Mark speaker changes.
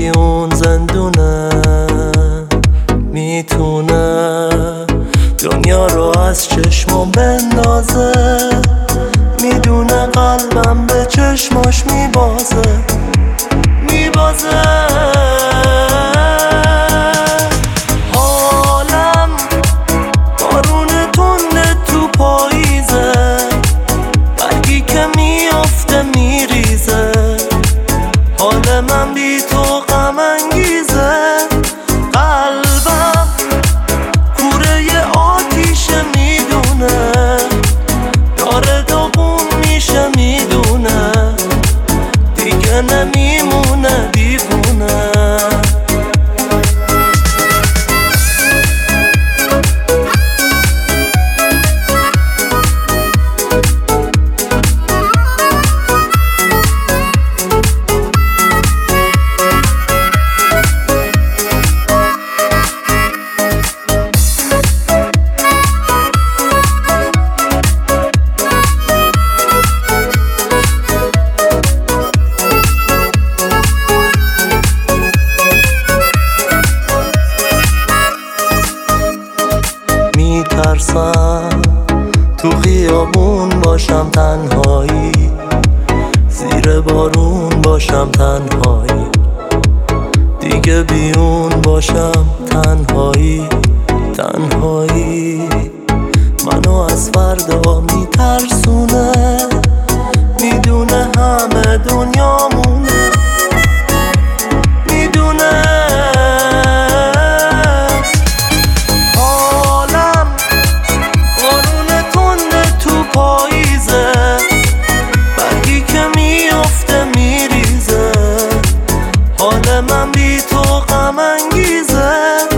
Speaker 1: بی اون زندونه میتونه دنیا رو از چشمم بندازه. میدونه قلبم به چشماش میبازه. حالم بارون تنده تو پاییزه، برگی که میافته میریزه. حال من بی تو غم انگیزه. قلبم کوره ی آتیشه میدونه، داره داغون میشه میدونه، دیگه نمیمونه دیوونه. میترسم تو خیابون باشم تنهایی، زیر بارون باشم تنهایی، دیگه بیون باشم تنهایی. تنهایی منو از فردا میترسونه، میدونه همه دنیامونه، میدونه پاییزه، برگی که میافته میریزه. حال من بی تو غم انگیزه.